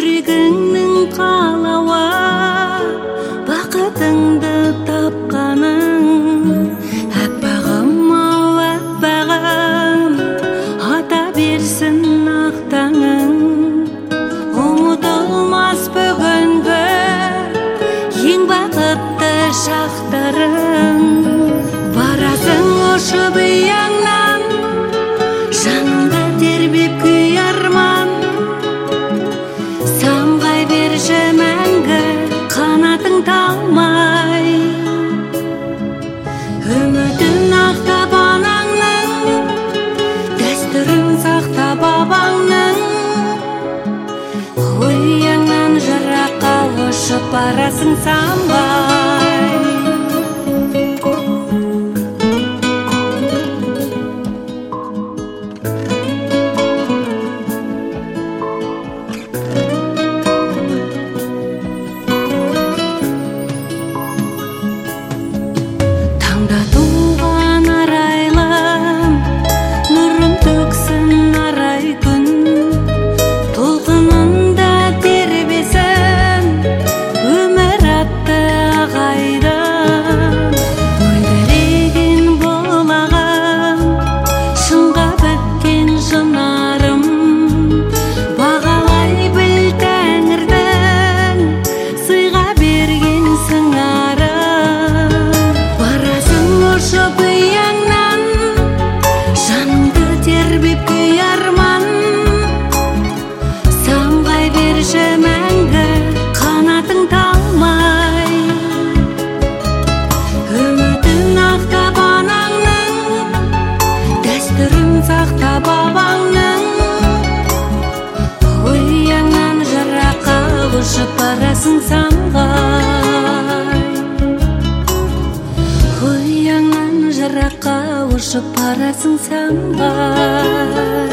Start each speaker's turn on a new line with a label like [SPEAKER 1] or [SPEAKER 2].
[SPEAKER 1] жүрегіңнің қалауы, бақытыңды тапқаның. Аппағым-ау, аппағым, ата берсін ақ таңың. Ұмытылмас бүгінгі ең бақытты шақтарың. Барасың ұшып ұяңнан, жанымды тербеп күй арман. Самғай берші мәңгі қанатың талмай. Үмітін ақтап анаңның, дәстүрін сақтап бабаңның. Ұяңнан жыраққа ұшып барасың самғай. Таңда туған арайлым, нұрын төксін арай күн. Толқынында тербесін өмір атты ағайдың. Мөлдіреген болағым, шыңға біткен шынарым. Бағалай біл тәңірдің сыйға берген сыңарым. Барасың ұшып ұяңнан, жанымды тербеп күй арман. Самғай берші мәңгі қанатың талмай. Үмітін ақтап анаңның, дәстүрін сақтап бабаңның. Ұяңнан жыраққа ұшып барасың самғай. Ұяңнан жыраққа ұшып барасың самғай.